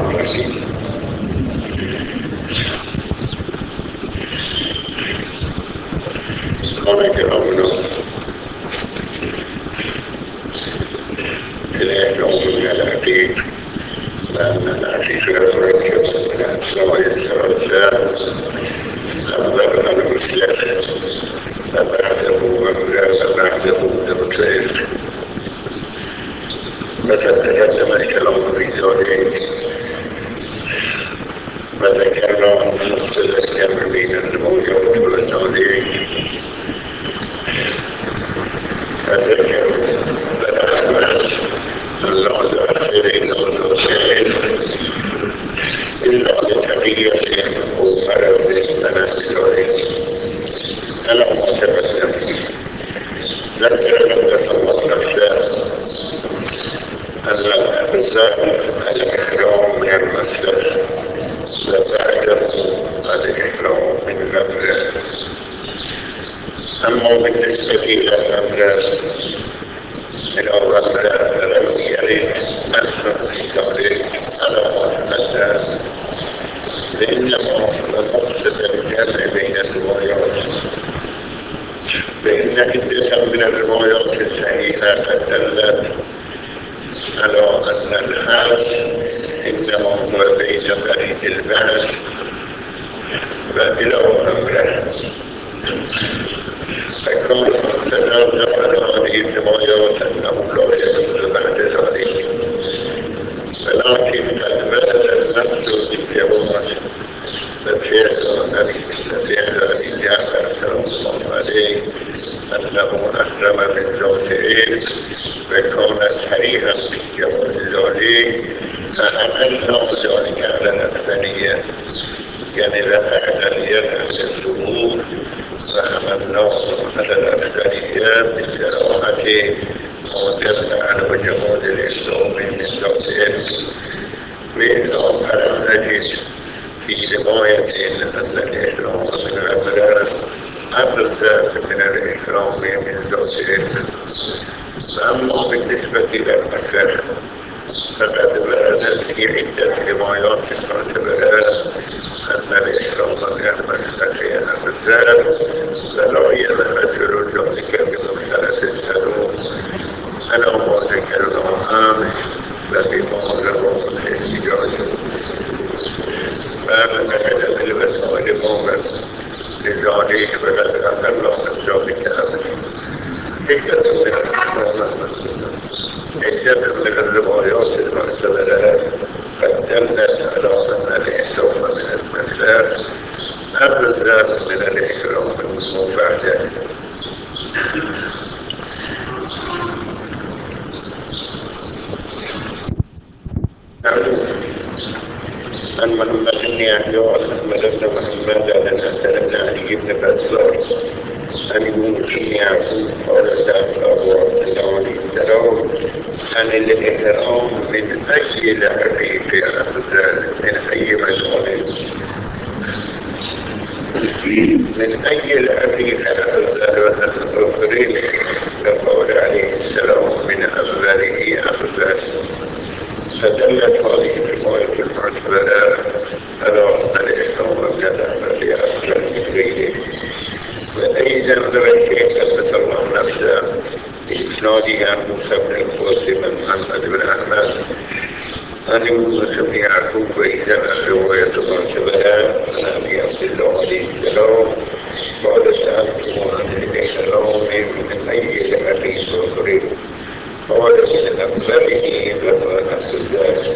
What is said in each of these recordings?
الرحيم. إخواني كرامنا، الإحرام من العقيق، لأن العقيق يتركب من أجزاء الثلاثة أفضل المسلك فبعده مرتئب. فتقدم الكلام في ذلك وذكرنا أن نتذكر بين الروايات والتعليق، فذكروا بالأخبار الله الآخرين والوسائل إلا لتقية ومرض تناسلين ألا ما تقدم. ذكر لك الله نفسه أن الإحرام من المسجد وبعده الإحرام من الأمر. أما بالنسبة إلى الأمر لم يرد أنه في ذلك على ما تقدم، لأنه المقصد الجمع بين الروايات، فإن عدة من الروايات الصحيحة قد دلت على أن الحج إنما هو بين بريد البحر وبلغ أمره، فكان تدل على هذه الروايات أنه لا يجوز بعد ذلك، ولكن قد ورد النص بالجواز ففعل أبي جعفر صلى الله عليه أنه أحرم من ذات علم وكان صريحا في جواز ذلك، فحملنا ذلك على الأفضلية، يعني رفعنا اليد عن الظهور فحملناه على الأفضلية بالصراحة وجدنا على جواز الإسلام من ذات علم. ولم نجد في رواية أن الإحرام من الأبرار أفضل من الإحرام من ذات علم. أما بالنسبة إلى المكر فقد ورد في عدة روايات معتبرة أن الإحرام من المكر أفضل، فلا يتذكر ذلك بمختلف السلوك على ما ذكرنا أمس وبما رواه الاحتجاج. فنجد في الوسائل موقف لذلك وقد أقل من ذلك أمس. عدة من الروايات المعتبرة قد دلت على أن الإحرام من المكر أفضل من الإحرام من بعده. عن محمد بن يحيى وأحمد بن محمد عن الحسن بن علي بن بزار عن يونس بن يعقوب قال سألت أبو عبد الله السلام عن الإحرام من أي العقيق أفضل، من أي مكان، من أي العقيق أفضل وهل الآخرين، فقال عليه السلام من أفضله أفضل. فدلت هذه الرواية المعتبرة على أن الإحرام من الأمر أفضل من غيره. وأيضا ذكر ثبت الله نفسه بإسناده عن موسى بن القاسم محمد بن أحمد عن يونس بن يعقوب، وإذا الرواية معتبرة عن أبي عبد الله عليه السلام قال سألته عن الإحرام من أي العقيق آخره، قال من أفضله وهو أفضل.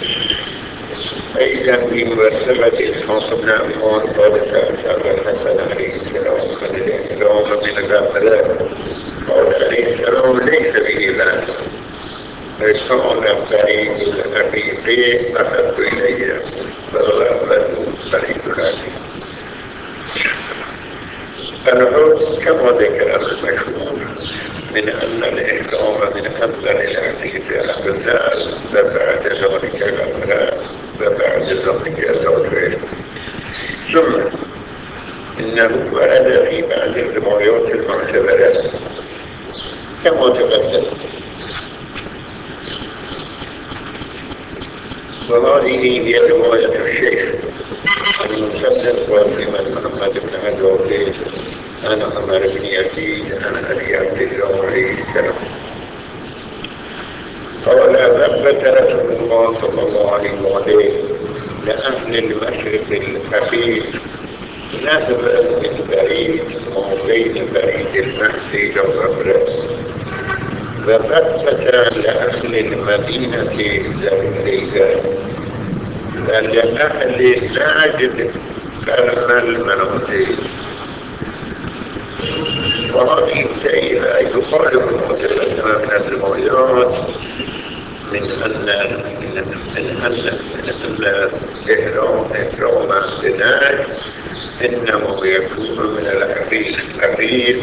أيضا في مرتبة إسحاق بن عمار قال سألت أبا الحسن عليه السلام عن الإحرام من الأمر، قال عليه السلام ليس به بأس، وكان بريد العقيق أحب إلي، فهو أفضل بريد العقيق. فالعود كما ذكر المشهور من أن الإحرام من أفضل العقيق أفضل، وبعد ذلك الأمر وبعد ذلك ذلك. ثم إنه ورد في بعض الروايات المعتبرة كما تقدم وهذه هي رواية الشيخ المسدد والإمام محمد بن عبد الوهاب عن عمر بن يزيد عن أبي عبد الله عليه السلام قال ثبت رسول الله صلى الله عليه وسلم لأهل المشرق الحقيق نهبا من بريد وبين بريد المهدي والأبرد وثبت لأهل المدينة ذريها لأهل نجد كرم المنازل وهذه السيئة يخالف المتقدم من الروايات من أن إحرام الناج إنه يكون من العبيد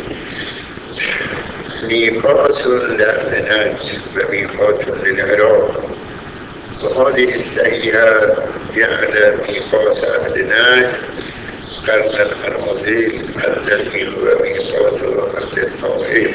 ميقات للناج وميقات للعراق وهذه السيئة جعل ميقات أهل ناج قرن الأراضي الذي هو ميقات أهل الطائف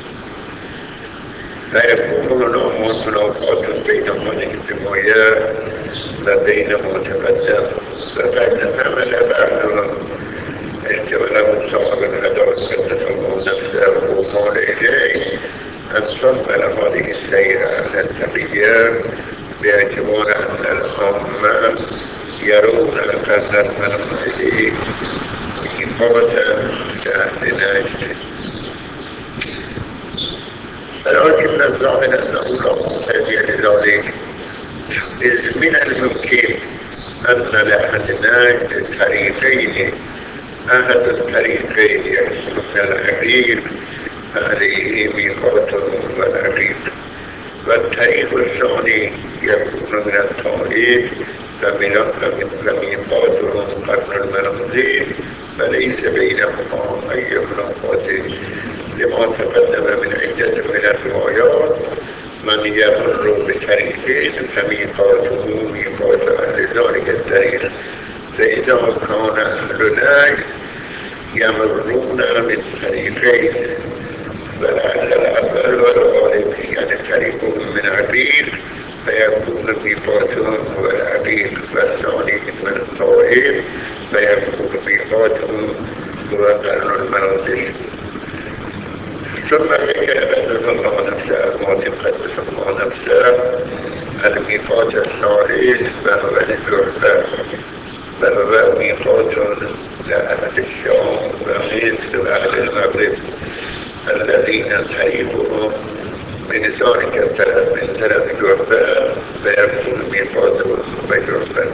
فيكون هناك مناقضات بين هذه الروايات وبين ما تقدم فقد حمل بعضهم احتمال صاحب الهدى قدسه نفسه وقال إليه أن صمل هذه السيرة على التغيير باعتبار أن العامة يرون قدر المنازل ميقاتا لأهل نجد ولكن الظاهر أنه لا محتاج لذلك إذ من الممكن أن لأهل نجد طريقين أحد الطريقين يكون من العقيق عليه ميقات والعقيق والطريق الثاني يكون من الطائف فميقاتهم قرن المنازل فليس بينهما أي منافات لما تقدم من عدة من الروايات من يمر بطريقين فميقاته ميقات أهل ذلك الطريق فإذا كان أهل نجد يمرون بالطريقين فلعل الأول والغالب يعني طريقهم من عقيق فيكون ميقاتهم هو العقيق والثاني من الطائف فيكون ميقاتهم هو قرن المنازل ثم ذكر قدس الله نفسه ما تقدس الله نفسه الميقات الثالث وهو الجحفة وهو ميقات لأهل الشام ومصر وأهل المغرب الذين طريقهم من ذلك الطرف من طرف جحفة فيكون ميقاتهم بجحفة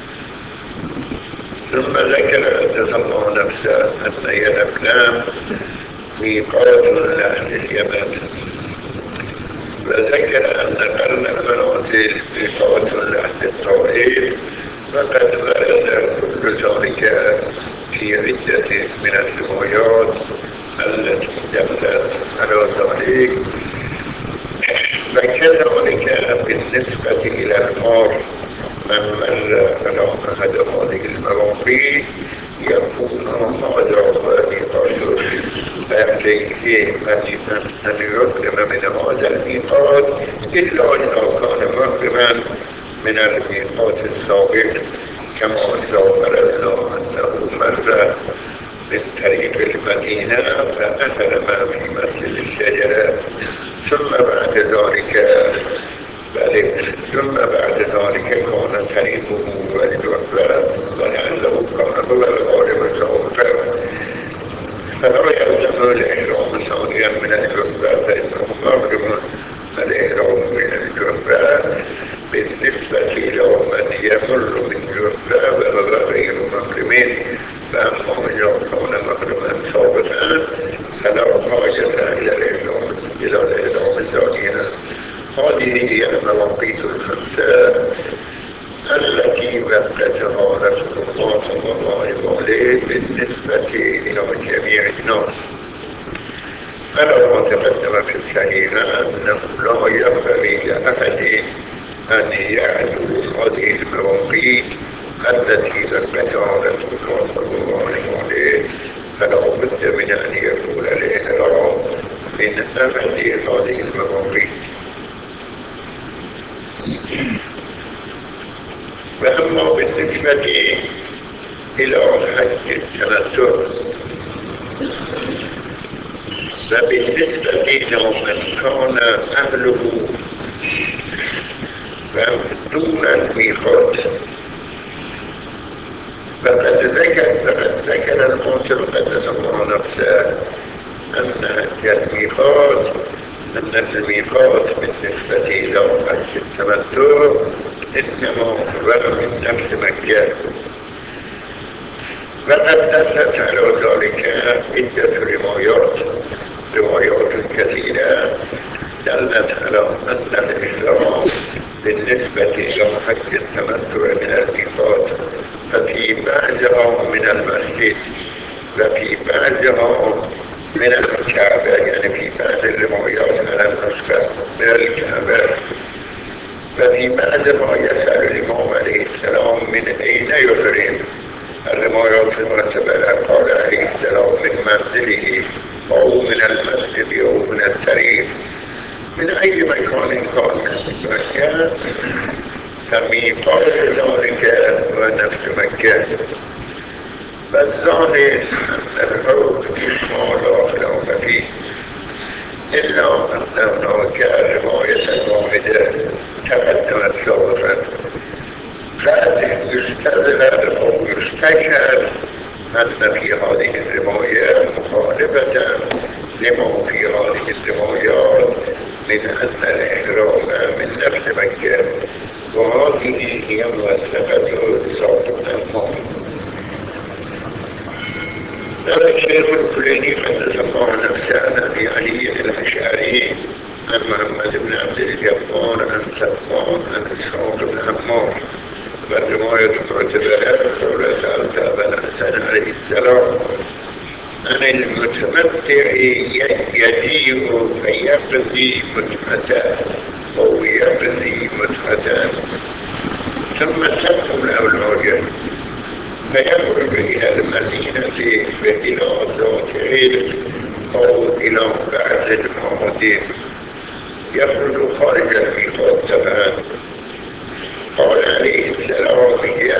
ثم ذكر قدس الله نفسه أن يلملم ميقات لأهل اليمن وذكر أن قرن المنازل ميقات لأهل الطائف فقد ورد كل ذلك في عدة من الروايات التي دلت على ذلك وكذلك بالنسبة إلى النار من مر على أحد هذه المواقيت يكون هذا ميقات فعليه أن يقدم من هذا الميقات إلا إذا كان مقدما من الميقات السابق كما ذكر الله أنه مر من طريق المدينة فأثر ما في مسجد الشجرة ثم بعد ذلك كان طريقه والجحفة ولعله كان هو الغالب السابق فلا يلزم الإحرام ثانيا من الجحفة فإنه مقدم الإحرام من الجحفة بالنسبة إلى من يمر من جحفة وهو غير مقدم فأما إذا كان مقدما سابقا فلا حاجة إلى الإحرام الثانية هذه هي المواقيت الخمسة التي وقتها رسول الله صلى الله عليه وسلم بالنسبة إلى جميع الناس على ما تقدم في الصحيح أنه لا ينبغي لأحد أن يعدو هذه المواقيت التي وقتها رسول الله صلى الله عليه وسلم فلا بد من أن يكون الإحرام من أحد هذه المواقيت. وأما بالنسبة إلى حج التمتع فبالنسبة لمن كان أهله دون الميقات فقد ذكر الموسى قدس الله نفسه أن الميقات بالنسبة إلى حج التمتع إنما هو من نفس مكة. وقد دلت على ذلك عدة روايات كثيرة دلت على أن الإحرام بالنسبة إلى حج التمتع من الميقات ففي بعضها من المسجد وفي بعضها من الكعبة، يعني في بعض الروايات على النسخة من الكعبة. ففي بعضها يسأل الإمام عليه السلام من أين يحرم. الروايات المرتبة قال عليه السلام من منزله أو من المسجد أو من الطريق، من أي مكان كان من مكة فميقات ذلك هو نفس مكة. فالظاهر أن الحكم ما لا خلاف فيه، إلا أن هناك رواية واحدة تقدمت سابقا قد يستدل أو يستشهد أن في هذه الرواية مخالفة لما في هذه الروايات من أن الإحرام من نفس مكة، وهذه هي مسألة ذات الأمام. قال الشيخ الكليني قدس الله نفسه عن أبي علي الأشعري عن محمد بن عبد الجبار عن سلمان عن إسحاق بن عمار والرواية معتبرة قول سألت أبا الحسن عليه السلام عن المتمتع يجيء فيقضي متعته أو يقضي متعته ثم تدخل أولاده فيخرج إلى المدينة وإلى ذات علم أو إلى بعض المعادن يخرج خارج الميقات تماما. قال عليه السلام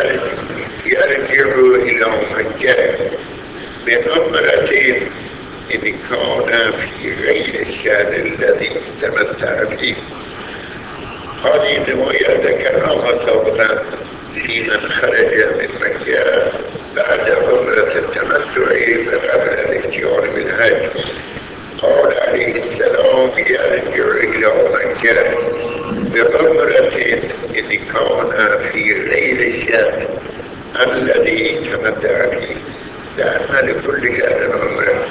يرجع إلى مكة بأمرة إن كان في غير الشهر الذي تمتع فيه. هذه الرواية ذكرها سابقا في من خرج من مكة بعد عمرة التمتع فقبل الاختيار بالحج. قال عليه السلام يرجع إلى مكة بأمرة إن كان في غير الشهر الذي تمتع فيه، لأن لكل شهر عمرة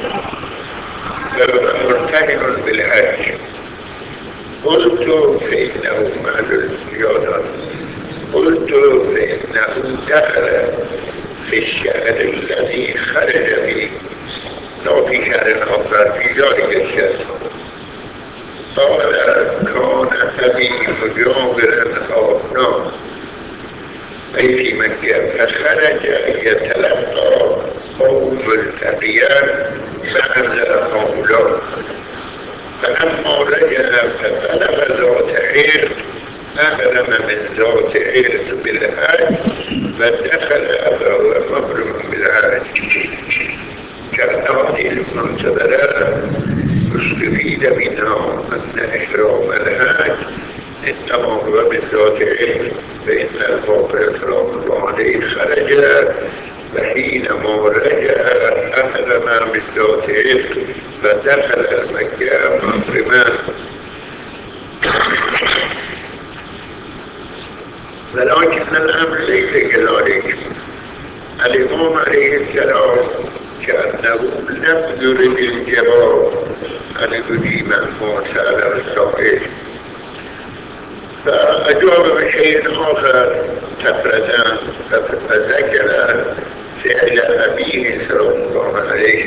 فهو مرتهن بالحج. قلت فإنه مال الزيادة، قلت فإنه دخل في الشهر الذي خرج فيه لا في شهر آخر في ذلك الشهر. قال كان أبي مجاورا أبناء أي في مكة فخرج يتلقى قوم الأبيان بعد هؤلاء، فلما رجع فبلغ ذات عير أهرم من ذات عير بالحج فدخل أبوه محرم بالحج. كان هذه المعتبرات استفيد منها أن إحرام الحج إنما هو من ذات عير، فإن الباقر سلام الله عليه خرج فحينما رجع أهرم من ذات عير فدخل المكة محرما. ولكن الأمر ليس كذلك. الإمام عليه السلام كأنه لم يرد الجواب عن يجيب ما سأل السائل، فأجاب بشيء آخر تفردا فذكر فعل أبيه سلام الله عليه.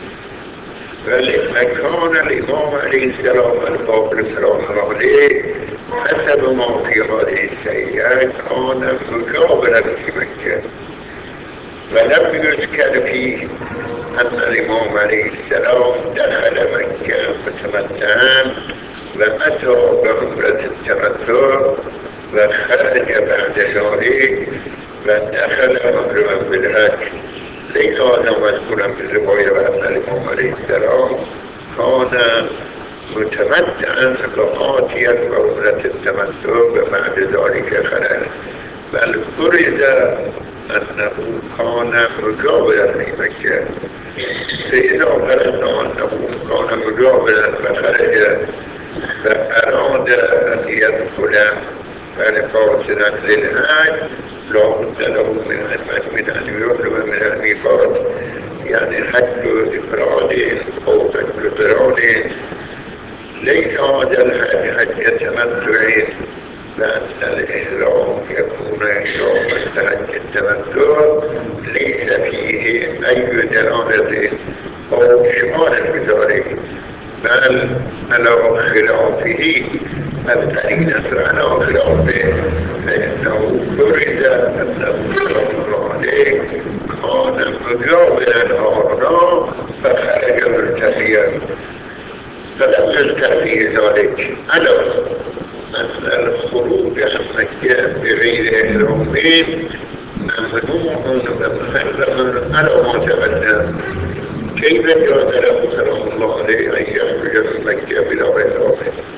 فلما كان الإمام عليه السلام الباقر سلام الله عليه حسب ما في هذه السيئات كان مجاورا في مكة، ولم يذكر فيه أن الإمام عليه السلام دخل مكة متمتعا وأتى بعمرة التمتع وخرج بعد ذلك ودخل محرما بالحج. ليس هذا مذكورا في الرواية بأن الإمام عليه السلام كان متمتعا فآتيا بعمرة التمتع بعد ذلك خرج، بل فرض أنه كان مجاورا في مكة، فإذا فرضنا أنه كان مجاورا فخرج فأراد أن يدخل قاصدا للحج لا بد له من أن يحرم من الميقات، يعني حج إفراد أو حج قران. ليس هذا الحج حج تمتع، لأن الإحرام يكون إحراما كحج التمتع ليس فيه أي دلالة أو إشارة بذلك، بل على خلافه القرينة على خلافه، فإنه فرض أنه صلى الله عليه كان مجاورا هنا فخرج مرتديا، فلم يستطيع ذلك على أن الخروج عن مكة بغير إحرام ممنوع ومحرم على ما تقدم. كيف جاز له سلام الله عليه أن يخرج من مكة بلا إحرام؟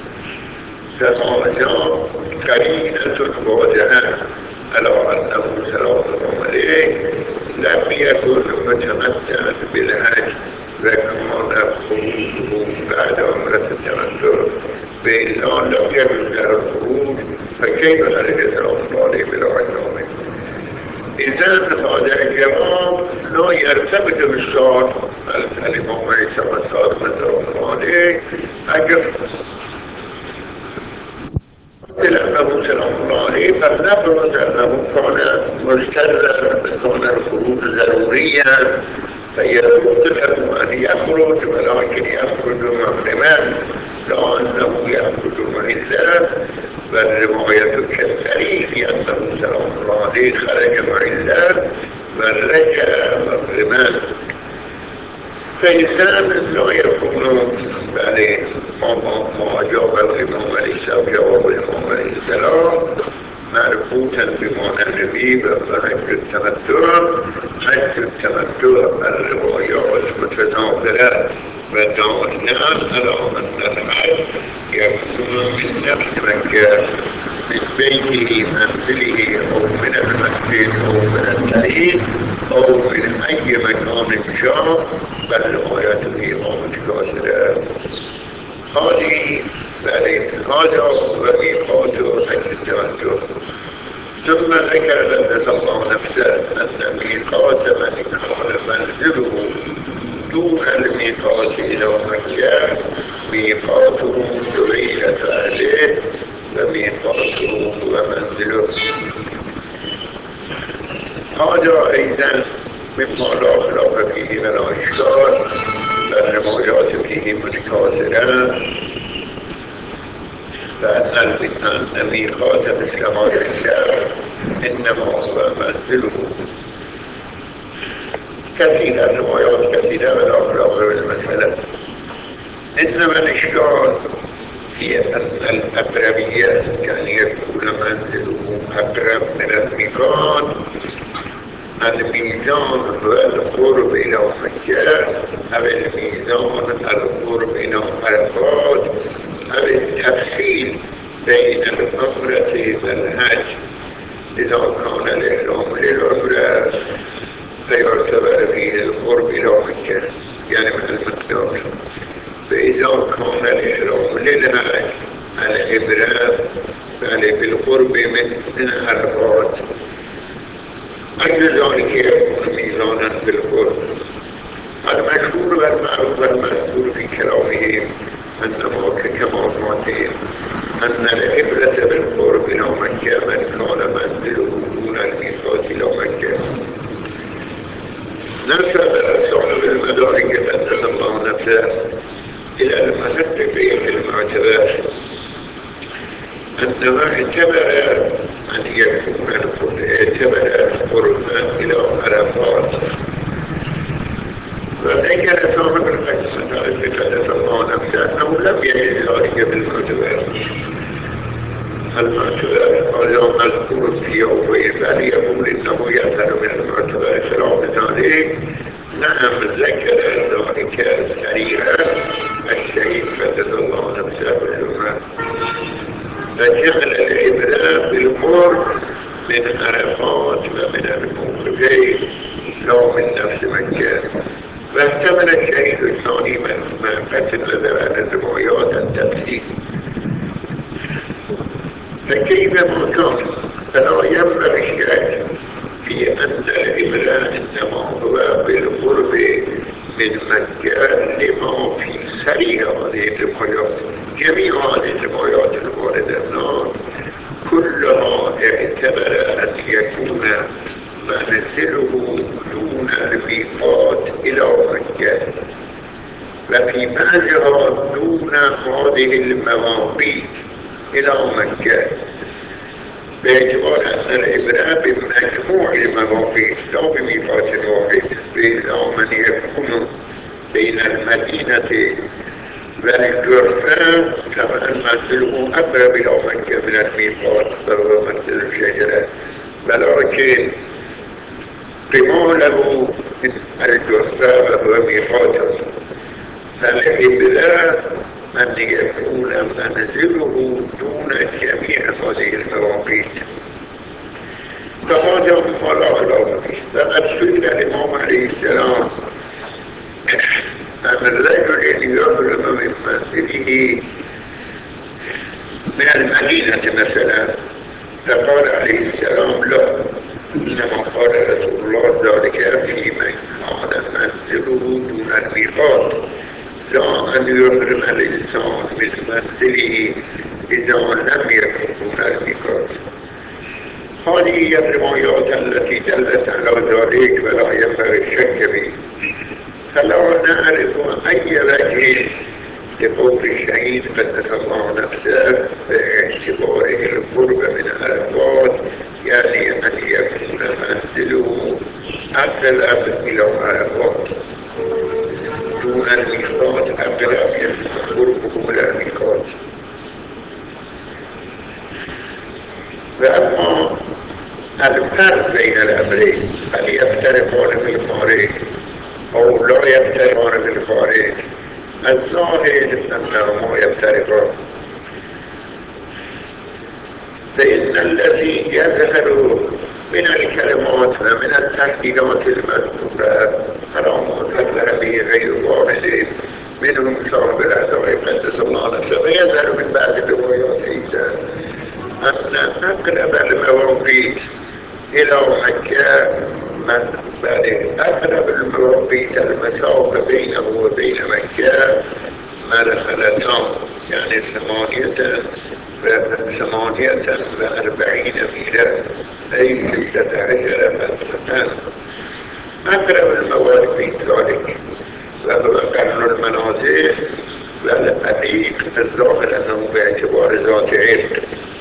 فهذا قرينة واضحة على أنه سلام الله عليه لم يكن متمتعا بالحج، وكان خروجه بعد عمرة التمتع، بإلا لم يكن له الخروج، فكيف خرج سلام الله عليه بلا إحرام؟ إذن هذا الجواب لا يرتبط بالشرط. الإمام عيسى والسلام عليه أجل أنه سلام الله عليه فلنفرض أنه كان مستلزم، كان الخروج ضروريا فيجوز له أن يخرج، ولكن يخرج محرما لا أنه يخرج معزا. والرواية كالتاريخ أنه سلام الله عليه خرج معزا ورجع محرما، فإنسان لا يكون يعني ما أجاب الإمام عليه السلام جواب الإمام عليه السلام مربوطا بمعنى النبي وحج التمتع. حج التمتع الروايات متناقلة ودالة على أن الحج يكون من نفس مكة، من بيته منزله أو من المسجد أو من الطريق أو من أي مكان شاء، فالروايات فيها متكاثرة. هذه هذا هو ميقات حج التمتع. ثم ذكر لنا الله نفسه أن ميقات من كان منزله دون الميقات إلى مكة ميقاته سبيلة أهله وميقاته ومنزله. هذا أيضا مما لا خلاف فيه ولا إشكال، فالروايات فيه متكاثرة، فأن ميقات مثل هذا الشهر إنما هو منزله. كثيرة الروايات كثيرة ولا خلاف بالمسألة، إنما الإشكال هي أن الأقربية يعني يكون منزله أقرب من الميقات. الميزان هو القرب إلى مكة أو الميزان القرب إلى عرفات أو التفصيل بين العمرة والحج. إذا كان الإحرام للعمرة فيعتبر فيه القرب إلى مكة يعني من المقدار، فإذا كان الإحرام للحج العبرة بالقرب من عرفات، أجل ذلك يكون ميزانا بالقرب. المشهور والمعروف والمذكور في كلامهم أنه كمعلوماتهم أن العبرة بالقرب إلى مكة من كان منزله دون الميقات إلى مكة. نسب صاحب المدارك قدس الله نفسه إلى المحققين المعتبر أنه اعتبر أن يكون قربا إلى عرفات، وذكر صاحب المدارك قدس الله نفسه أنه لم يجد ذلك بالمعتبر. المعتبر قال إنه يظهر من المعتبر خلاف ذلك. نعم ذكر ذلك سريعا الشيخ قدس الله نفسه بالجمعة، فجعل العبرة بالقرب من عرفات ومن الموقفين لا من نفس مكة. واحتمل الشيخ الثاني ما قتل ذران الروايات التفسير، فكيفما كان فلا ينبغي الشك في أن العبرة إنما هو بالقرب من مكة لما في سريع هذه الروايات. جميع هذه الروايات الواردة هنا كلها اعتبر أن يكون منزله دون الميقات إلى مكة، وفي بعضها دون هذه المواقيت إلى مكة، باعتبار أن العبرة بمجموع المواقيت لا بميقات واحد. إلا من يكون بين المدينة والجرفة كما منزله أقرب إلى مكة من الميقات فهو منزل الشجرة، ولكن قباله من الجرفة وهو ميقاته. فالعبرة أن يكون منزله دون جميع هذه المواقيت، فهذا ما لا علاقة به. فقد سئل الإمام عليه السلام أن الرجل يحرم من منزله من المدينة مثلا، فقال عليه السلام لا، إنما قال رسول الله ذلك في من كان منزله دون الميقات، لا أن يحرم الإنسان من منزله إذا لم يكن دون الميقات. هذه هي الروايات التي دلت على ذلك ولا ينبغي الشك به. فلا نعرف أي وجه لقول الشهيد قدس الله نفسه باعتباره القرب من عرفات، يعني أن يكون منزله أقرب إلى عرفات دون الميقات، أقرب يكون قربه إلى الميقات. وأما الفرق بين الأمرين، هل يفترقان في الخارج أو لا يفترقان في الخارج، الظاهر أنهما يفترقان. فإن الذي يظهر من الكلمات ومن التحقيقات المذكورة علامات به غير واحد منهم صاحب العزاء قدس الله نفسه، ويظهر من بعض الروايات أيضا أن أقرب المواقيت إلى مكة أقرب المواقيت المسافة بينه وبين مكة مرحلتان، يعني 48 ميلا، أي 16 فرسخا. أقرب المواقيت ذلك وهو قرن المنازل والأديق الظاهر أنه باعتبار ذات علم.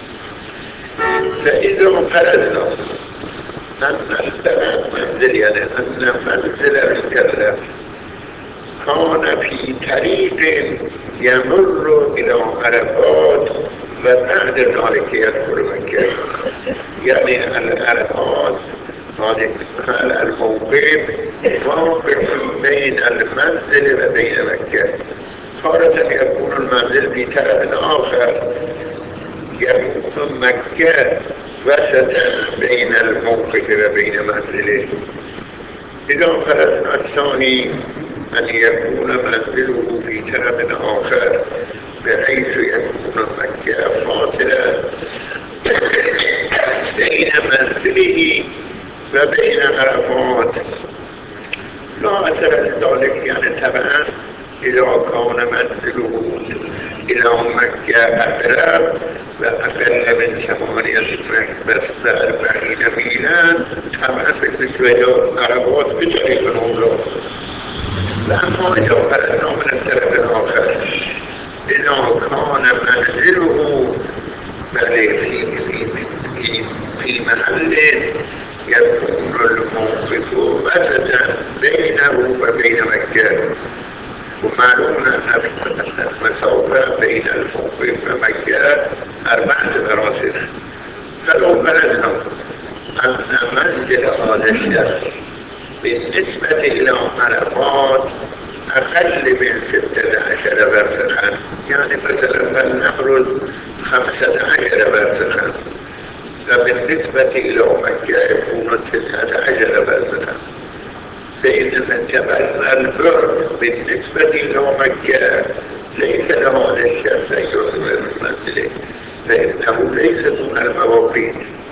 فإذا فرضنا أن المنزل، يعني أن منزل المكلف كان في طريق يمر إلى عرفات وبعد ذلك يدخل مكة، يعني العرفات هذا الموقف موقف بين المنزل وبين مكة. تارة يكون المنزل في طرف آخر، يكون مكة وسطا بين الموقف وبين منزله. إذا فرضنا الثاني أن يكون منزله في طرف آخر بحيث يكون مكة فاصلة بين منزله وبين عرفات، لا أثر ذلك، يعني طبعا إذا كان منزله إلى مكة أقرب وأقل من 48 ميلا، طبعا بالنسبة لعرفات بطريق الأولى. فأما إذا فرضنا من الطرف الآخر إذا كان منزله في محل يكون الموقف وسطا بينه وبين مكة، ومعلوم أن المسافة بين الموقف ومكة 4 فراسخ. فلو فرضنا أن منزل هذا الشخص بالنسبة إلى عرفات أقل من 16 برسخا، يعني مثلا فلنفرض 15 برسخا، فبالنسبة إلى مكة يكون 19 برسخا. فإن البعد بالنسبة إلى مكة ليس لهذا الشخص أن يعتبر من منزله، فإنه ليس دون المواقيت،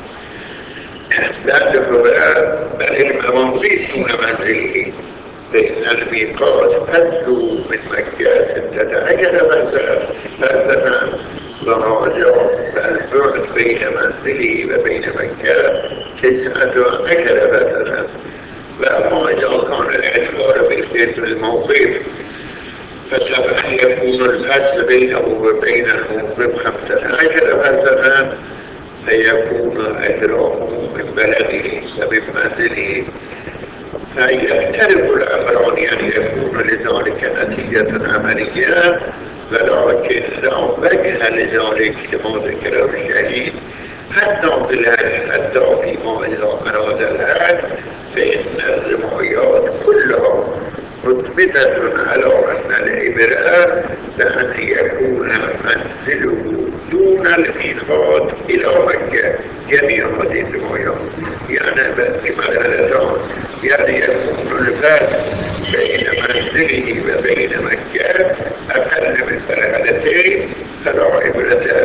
بل المواقيت دون منزله، فإن الميقات تبدو من مكة 16 برسخا، وهذا البعد بين منزله وبين مكة 19 برسخا. وأما إذا كان الاعتبار بالبيت الموقف فطبعا يكون الفصل بينه وبين الموقف 15 برسخا، فيكون إدراكه من بلده ومن منزله، فيختلف الأمران، يعني يكون لذلك نتيجة عملية، ولكن لا وجه لذلك كما ذكره الشهيد حتى فيما إذا أراد الحد، فإن الروايات كلها مثبتة على أن العبرة بأن يكون منزله دون الميقات إلى مكة. جميع هذه الروايات يعني بمرحلتان، يعني يكون الفرق بين منزله وبين مكة أقل من مرحلتين، فلا عبرة